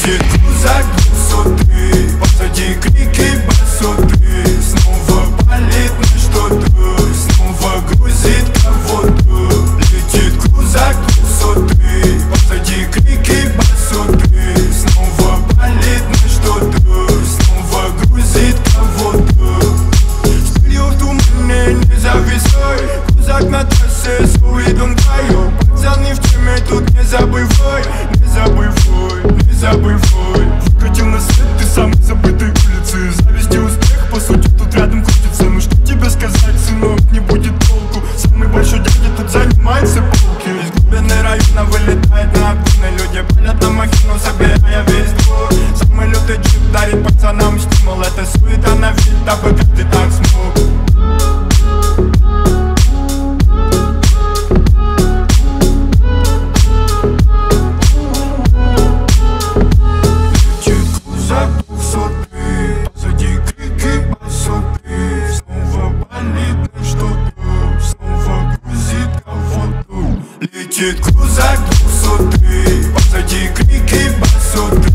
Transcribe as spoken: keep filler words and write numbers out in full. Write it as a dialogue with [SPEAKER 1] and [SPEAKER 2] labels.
[SPEAKER 1] Летит крузак двухсотый, позади крики басоты. Снова палит на что-то, снова грузит кого-то. Летит крузак двухсотый, позади крики басоты. Снова палит на что-то, снова грузит кого-то. Стылью в тумане не зависай, крузак на трассе с видом краю. Пацаны в теме, тут не забывай, не забывай, не забывай. Выкатил на свет ты самой забытой улицы. Зависть и успех, по сути, тут рядом крутится. Ну что тебе сказать, сынок, не будет толку. Самый большой дядя тут занимает все полки. Из глубины района вылетает на обгоны. Люди палят на махину, собирая весь двор. Самый лютый джип дарит пацанам стимул. Это суета на вид, дабы каждый так смог. Летит крузак двухсотый, позади крики басоты.